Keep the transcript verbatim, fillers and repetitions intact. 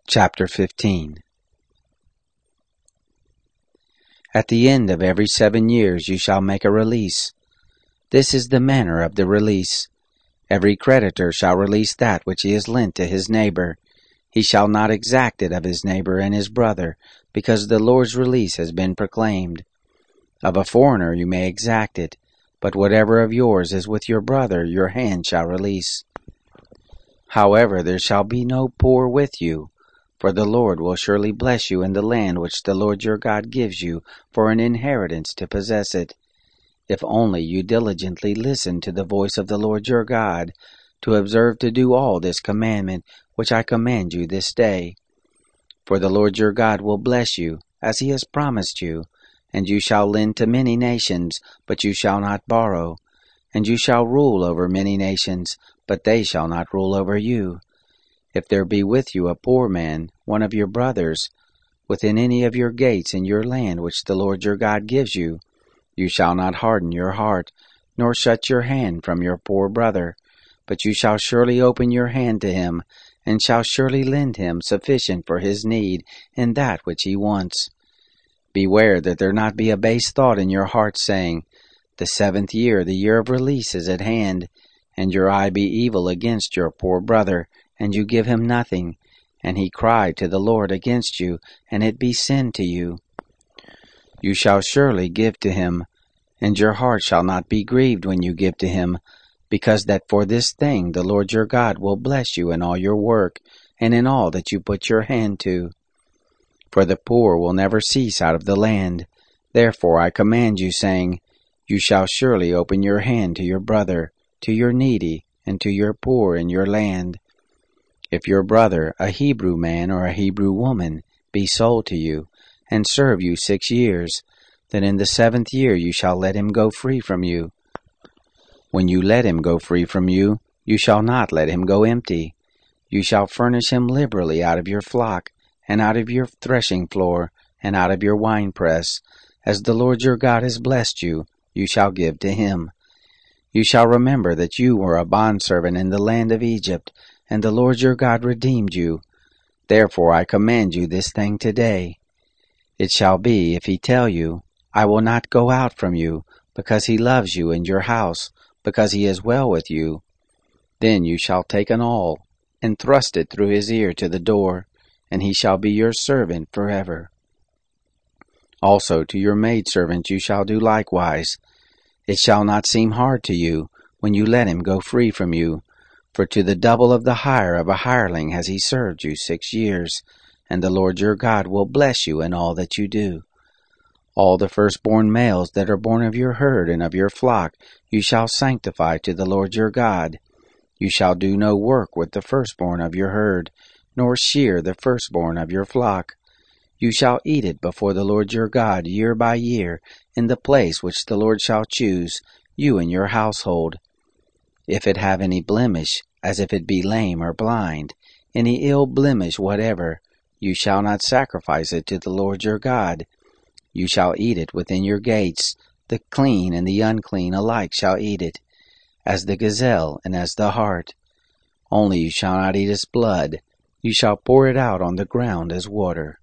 Chapter fifteen. At the end of every seven years you shall make a release. This is the manner of the release. Every creditor shall release that which he has lent to his neighbor. He shall not exact it of his neighbor and his brother, because the Lord's release has been proclaimed. Of a foreigner you may exact it, but whatever of yours is with your brother your hand shall release. However, there shall be no poor with you, for the Lord will surely bless you in the land which the Lord your God gives you for an inheritance to possess it, if only you diligently listen to the voice of the Lord your God, to observe to do all this commandment which I command you this day. For the Lord your God will bless you, as he has promised you, and you shall lend to many nations, but you shall not borrow, and you shall rule over many nations, but they shall not rule over you. If there be with you a poor man, one of your brothers, within any of your gates in your land which the Lord your God gives you, you shall not harden your heart, nor shut your hand from your poor brother, but you shall surely open your hand to him, and shall surely lend him sufficient for his need in that which he wants. Beware that there not be a base thought in your heart, saying, The seventh year, the year of release, is at hand, and your eye be evil against your poor brother, and you give him nothing, and he cry to the Lord against you, and it be sin to you. You shall surely give to him, and your heart shall not be grieved when you give to him, because that for this thing the Lord your God will bless you in all your work, and in all that you put your hand to. For the poor will never cease out of the land. Therefore I command you, saying, You shall surely open your hand to your brother, to your needy, and to your poor in your land. If your brother, a Hebrew man or a Hebrew woman, be sold to you, and serve you six years, then in the seventh year you shall let him go free from you. When you let him go free from you, you shall not let him go empty. You shall furnish him liberally out of your flock, and out of your threshing floor, and out of your winepress. As the Lord your God has blessed you, you shall give to him. You shall remember that you were a bondservant in the land of Egypt, and the Lord your God redeemed you. Therefore I command you this thing today. It shall be, if he tell you, I will not go out from you, because he loves you and your house, because he is well with you, then you shall take an awl, and thrust it through his ear to the door, and he shall be your servant forever. Also to your maidservant you shall do likewise. It shall not seem hard to you, when you let him go free from you, for to the double of the hire of a hireling has he served you six years, and the Lord your God will bless you in all that you do. All the firstborn males that are born of your herd and of your flock you shall sanctify to the Lord your God. You shall do no work with the firstborn of your herd, nor shear the firstborn of your flock. You shall eat it before the Lord your God year by year, in the place which the Lord shall choose, you and your household. If it have any blemish, as if it be lame or blind, any ill blemish whatever, you shall not sacrifice it to the Lord your God. You shall eat it within your gates. The clean and the unclean alike shall eat it, as the gazelle and as the hart. Only you shall not eat its blood. You shall pour it out on the ground as water.